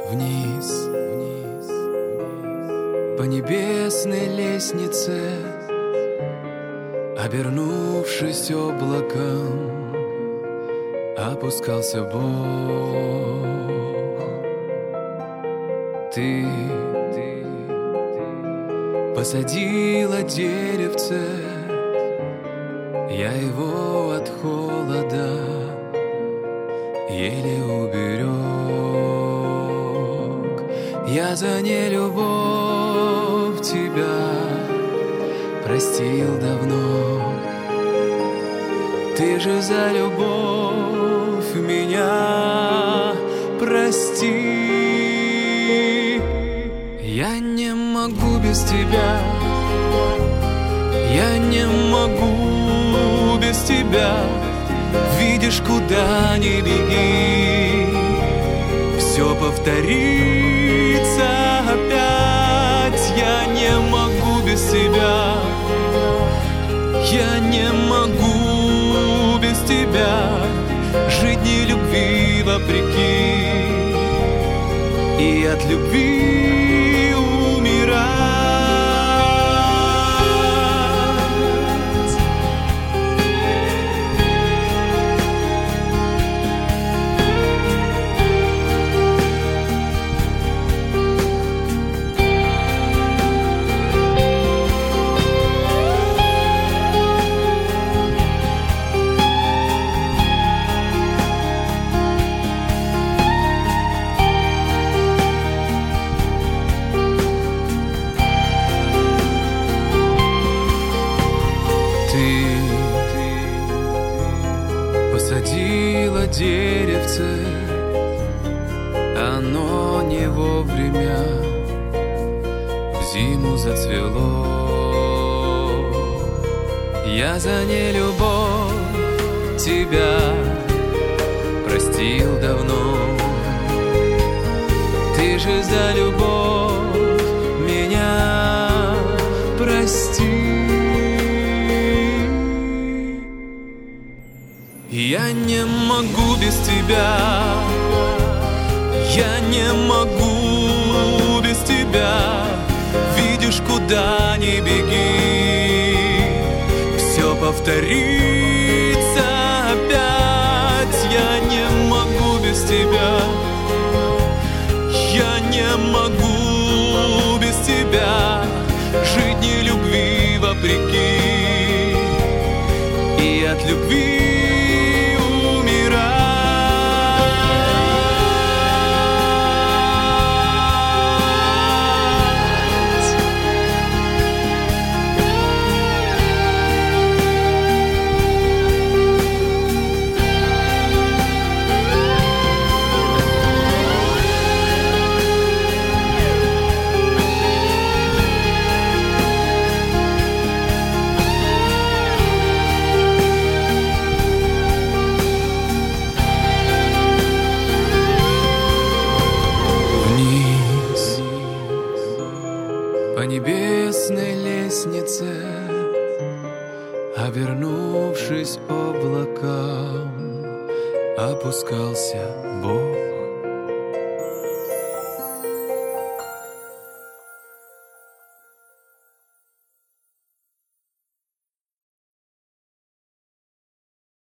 вниз, по небесной лестнице, обернувшись облаком, опускался Бог. Ты посадила деревце, я его от холода еле уберег. Я за нелюбовь тебя простил давно. Ты же за любовь меня прости. Я не могу без тебя, я не могу без тебя. Видишь, куда ни беги, все повторится опять. Я не могу без тебя, я не могу без тебя жить не любви вопреки и от любви умирать. Посадила деревце, оно не вовремя в зиму зацвело. Я за нелюбовь тебя простил давно. Ты же за любовь меня прости. Я не могу без тебя, я не могу без тебя. Видишь, куда ни беги, все повтори.